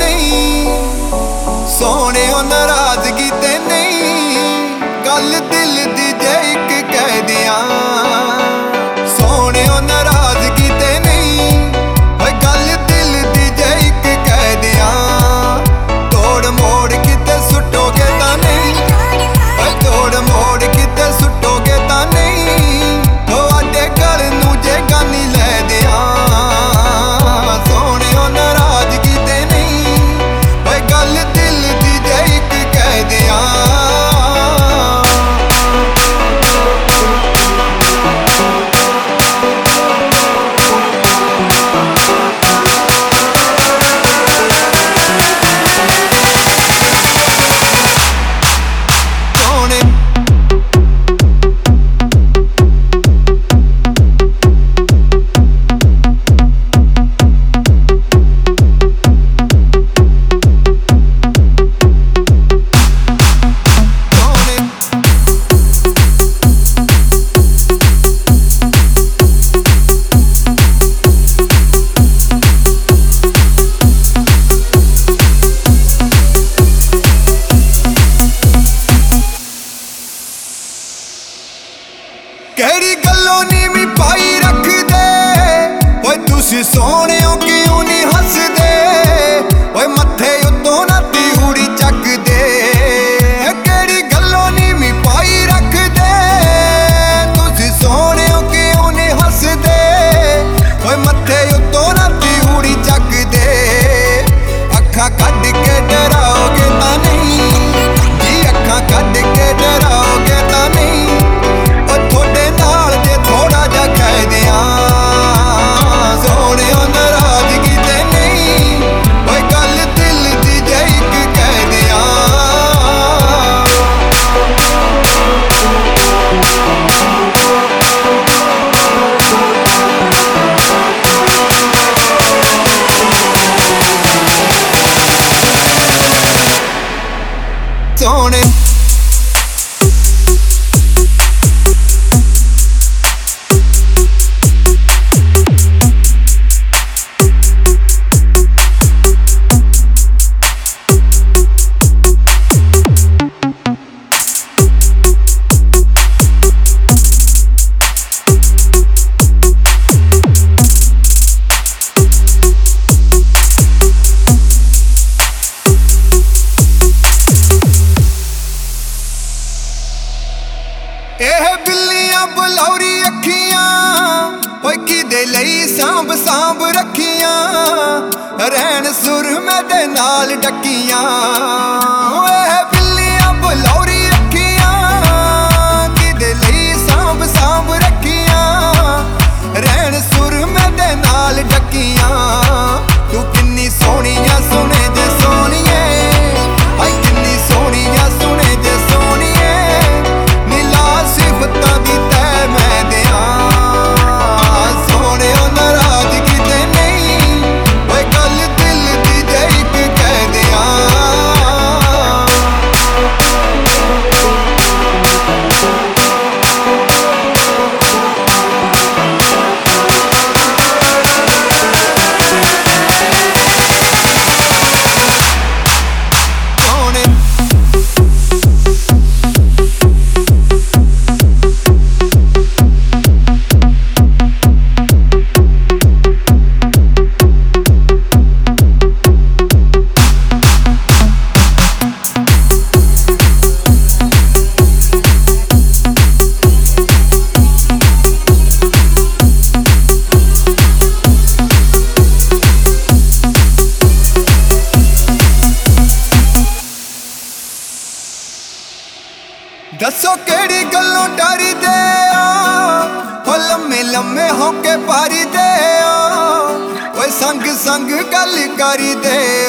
नहीं सोने नाराजगी ते नहीं गल दिल दी जे इक कह दियां सोने नाराजगी ते नहीं गल दिल दी जे इक कह दियां तोड़ मोड़ किते सुटोगे तां नहीं तोड़ मोड़ किते सुटोगे तां नहीं ओ अड्डे गल नूं जे गानी लै दियां सोने नाराजगी ते नहीं गल दिल दी जे इक कह दियां केड़ी गल्लों नीवी पाई रख दे ओए तुसी सोहणियों क्यों नहीं हसदे ओए मत्थे उत्तों ना तिउड़ी चक दे केड़ी गल्लों नीवी पाई रख दे तुसी सोहणियों क्यों नहीं हसदे ओए मत्थे उत्तों ना तिउड़ी चक दे अखां कढ के डराओगे तां नहीं जी अखां कढ के डराओगे तां नहीं थोड़े नाल जे थोड़ा जा कह दियां सोने नाराजगी ते नहीं ओए गल दिल दी जे इक कह दियां सोने बलौरी अखियां ओए किदे लई सांभ सांभ रखियां रहन सुर मेरे नाल डकियां बिल्लियां बलौरी अखियां किदे लई सांभ सांभ रखियां रहन सुर मेरे नाल डकियां तू किन्नी सोहणियां सुने जे सोहणिए हाय किन्नी सोहणियां सुने जे सोहणिए नीला सिफतां दी मैं दियां सोने नाराजगी ते नहीं ओए गल दिल दी जे इक कह दियां दसो केड़ी गल्लों डरी दे ओ लम्मे लम्मे होके पारी दे ओए संग संग गल करी दे